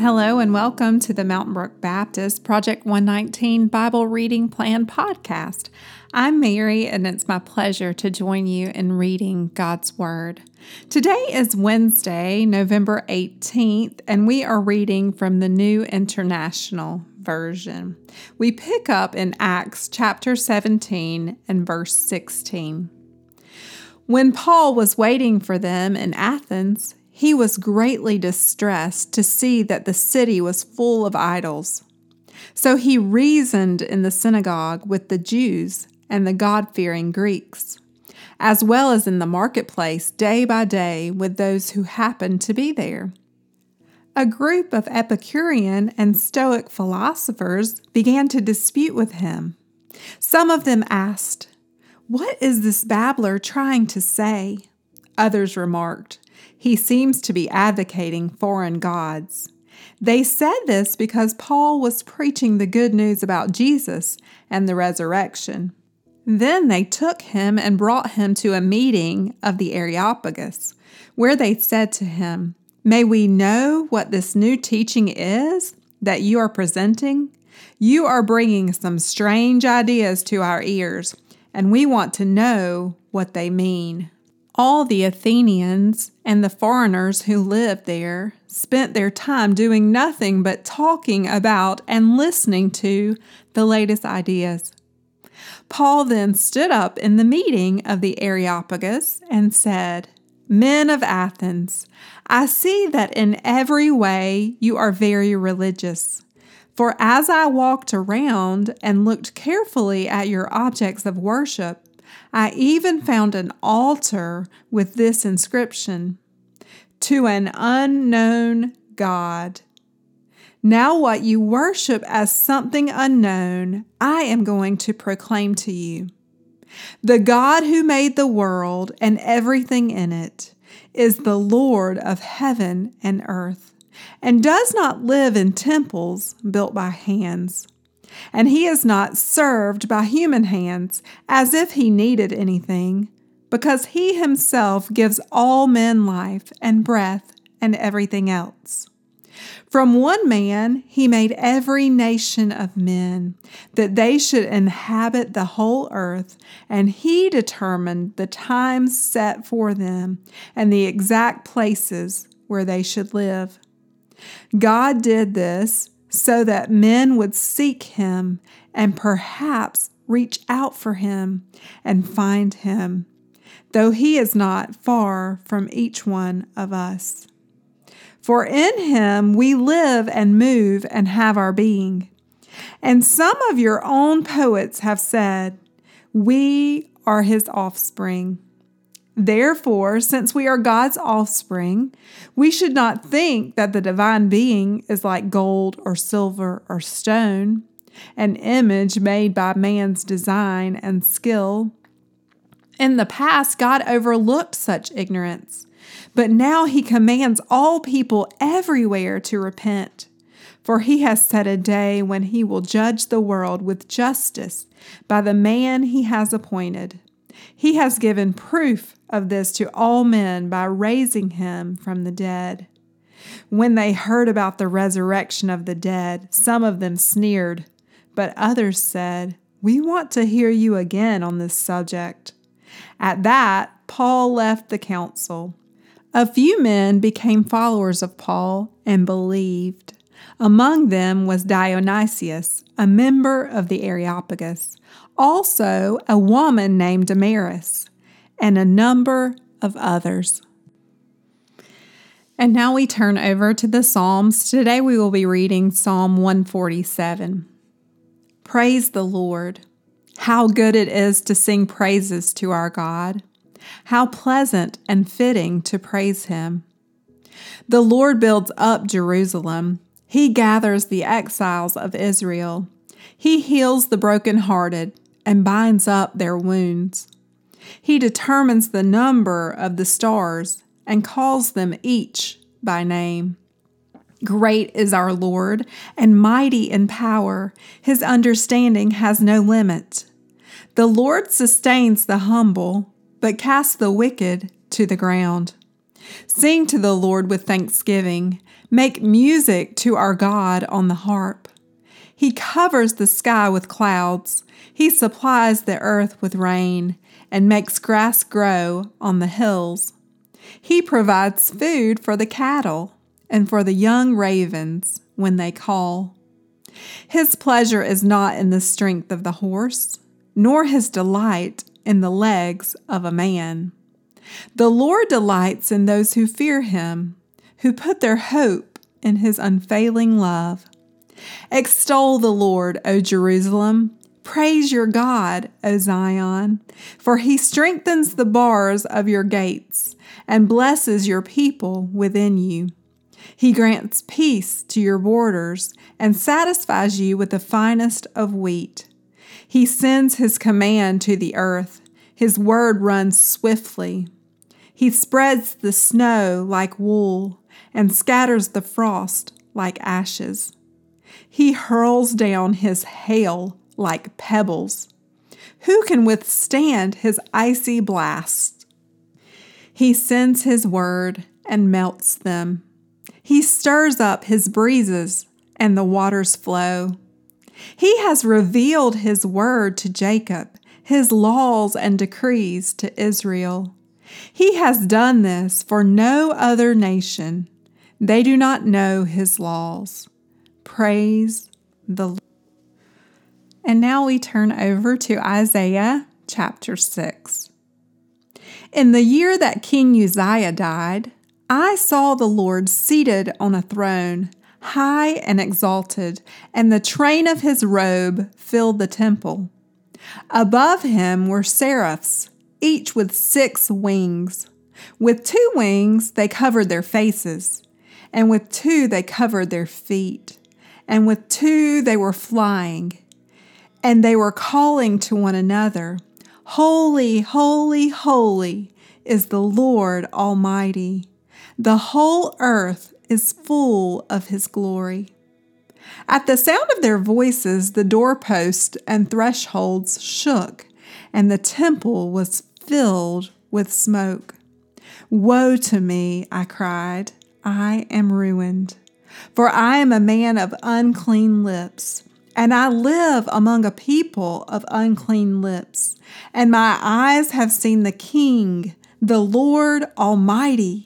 Hello and welcome to the Mountain Brook Baptist Project 119 Bible Reading Plan podcast. I'm Mary and it's my pleasure to join you in reading God's Word. Today is Wednesday, November 18th, and we are reading from the New International Version. We pick up in Acts chapter 17 and verse 16. When Paul was waiting for them in Athens, he was greatly distressed to see that the city was full of idols. So he reasoned in the synagogue with the Jews and the God-fearing Greeks, as well as in the marketplace day by day with those who happened to be there. A group of Epicurean and Stoic philosophers began to dispute with him. Some of them asked, "What is this babbler trying to say?" Others remarked, "He seems to be advocating foreign gods." They said this because Paul was preaching the good news about Jesus and the resurrection. Then they took him and brought him to a meeting of the Areopagus, where they said to him, "May we know what this new teaching is that you are presenting? You are bringing some strange ideas to our ears, and we want to know what they mean." All the Athenians and the foreigners who lived there spent their time doing nothing but talking about and listening to the latest ideas. Paul then stood up in the meeting of the Areopagus and said, "Men of Athens, I see that in every way you are very religious. For as I walked around and looked carefully at your objects of worship, I even found an altar with this inscription, 'To an unknown God.' Now what you worship as something unknown, I am going to proclaim to you. The God who made the world and everything in it is the Lord of heaven and earth, and does not live in temples built by hands. And he is not served by human hands as if he needed anything, because he himself gives all men life and breath and everything else. From one man he made every nation of men, that they should inhabit the whole earth, and he determined the times set for them and the exact places where they should live. God did this so that men would seek him and perhaps reach out for him and find him, though he is not far from each one of us. For in him we live and move and have our being. And some of your own poets have said, 'We are his offspring.' Therefore, since we are God's offspring, we should not think that the divine being is like gold or silver or stone, an image made by man's design and skill. In the past, God overlooked such ignorance, but now he commands all people everywhere to repent, for he has set a day when he will judge the world with justice by the man he has appointed. He has given proof of this to all men by raising him from the dead." When they heard about the resurrection of the dead, some of them sneered, but others said, "We want to hear you again on this subject." At that, Paul left the council. A few men became followers of Paul and believed. Among them was Dionysius, a member of the Areopagus, also a woman named Damaris, and a number of others. And now we turn over to the Psalms. Today we will be reading Psalm 147. Praise the Lord. How good it is to sing praises to our God. How pleasant and fitting to praise him. The Lord builds up Jerusalem. He gathers the exiles of Israel. He heals the brokenhearted and binds up their wounds. He determines the number of the stars and calls them each by name. Great is our Lord and mighty in power. His understanding has no limit. The Lord sustains the humble, but casts the wicked to the ground. Sing to the Lord with thanksgiving. Make music to our God on the harp. He covers the sky with clouds. He supplies the earth with rain and makes grass grow on the hills. He provides food for the cattle and for the young ravens when they call. His pleasure is not in the strength of the horse, nor his delight in the legs of a man. The Lord delights in those who fear him, who put their hope in his unfailing love. Extol the Lord, O Jerusalem. Praise your God, O Zion, for he strengthens the bars of your gates and blesses your people within you. He grants peace to your borders and satisfies you with the finest of wheat. He sends his command to the earth. His word runs swiftly. He spreads the snow like wool and scatters the frost like ashes. He hurls down his hail like pebbles. Who can withstand his icy blasts? He sends his word and melts them. He stirs up his breezes and the waters flow. He has revealed his word to Jacob, his laws and decrees to Israel. He has done this for no other nation. They do not know his laws. Praise the Lord. And now we turn over to Isaiah chapter 6. In the year that King Uzziah died, I saw the Lord seated on a throne, high and exalted, and the train of his robe filled the temple. Above him were seraphs, each with 6 wings. With 2 wings they covered their faces, and with 2 they covered their feet, and with 2 they were flying. And they were calling to one another, Holy, holy, holy is the Lord Almighty. The whole earth is full of his glory. At the sound of their voices, the doorposts and thresholds shook, and the temple was filled with smoke. Woe to me, I cried, I am ruined, for I am a man of unclean lips, and I live among a people of unclean lips, and my eyes have seen the King, the Lord Almighty.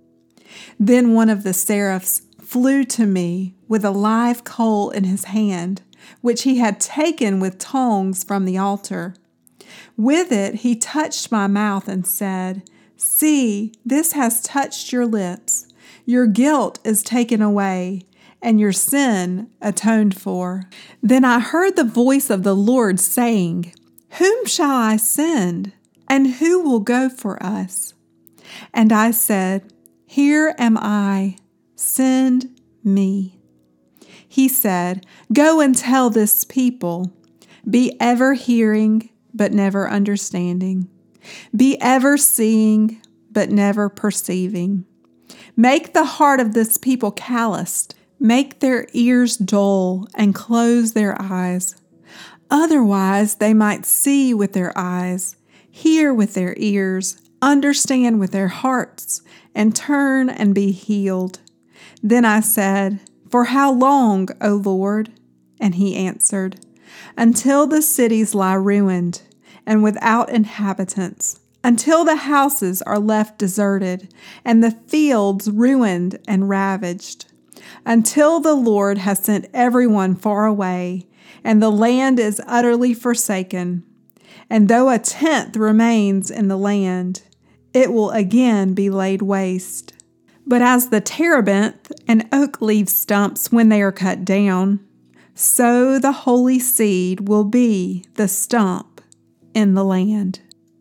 Then one of the seraphs flew to me with a live coal in his hand, which he had taken with tongs from the altar. With it he touched my mouth and said, See, this has touched your lips. Your guilt is taken away, and your sin atoned for. Then I heard the voice of the Lord saying, Whom shall I send, and who will go for us? And I said, Here am I, send me. He said, Go and tell this people, be ever hearing, but never understanding. Be ever seeing, but never perceiving. Make the heart of this people calloused. Make their ears dull and close their eyes. Otherwise they might see with their eyes, hear with their ears, understand with their hearts, and turn and be healed. Then I said, For how long, O Lord? And he answered, Until the cities lie ruined and without inhabitants, until the houses are left deserted and the fields ruined and ravaged, until the Lord has sent everyone far away and the land is utterly forsaken. And though a tenth remains in the land, it will again be laid waste. But as the terebinth and oak leaf stumps when they are cut down, so the holy seed will be the stump in the land.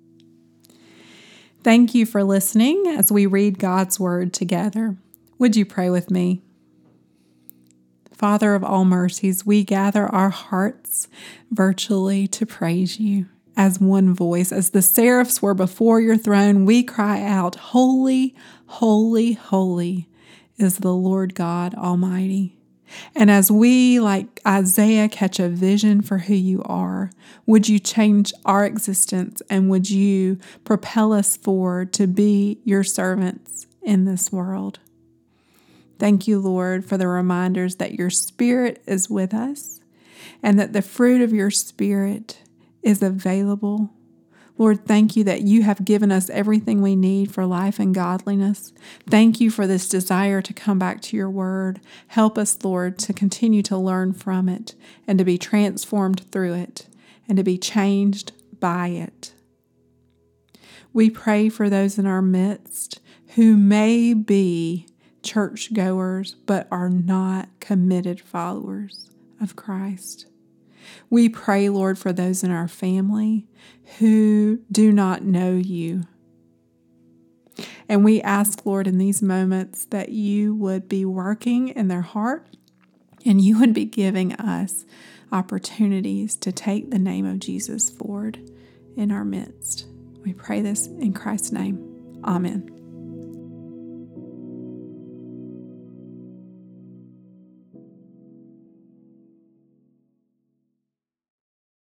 Thank you for listening as we read God's Word together. Would you pray with me? Father of all mercies, we gather our hearts virtually to praise you as one voice. As the seraphs were before your throne, we cry out, Holy, holy, holy is the Lord God Almighty. And as we, like Isaiah, catch a vision for who you are, would you change our existence and would you propel us forward to be your servants in this world. Thank you, Lord, for the reminders that your Spirit is with us and that the fruit of your Spirit is available. Lord, thank you that you have given us everything we need for life and godliness. Thank you for this desire to come back to your word. Help us, Lord, to continue to learn from it and to be transformed through it and to be changed by it. We pray for those in our midst who may be churchgoers but are not committed followers of Christ. We pray, Lord, for those in our family who do not know you. And we ask, Lord, in these moments that you would be working in their heart and you would be giving us opportunities to take the name of Jesus forward in our midst. We pray this in Christ's name. Amen.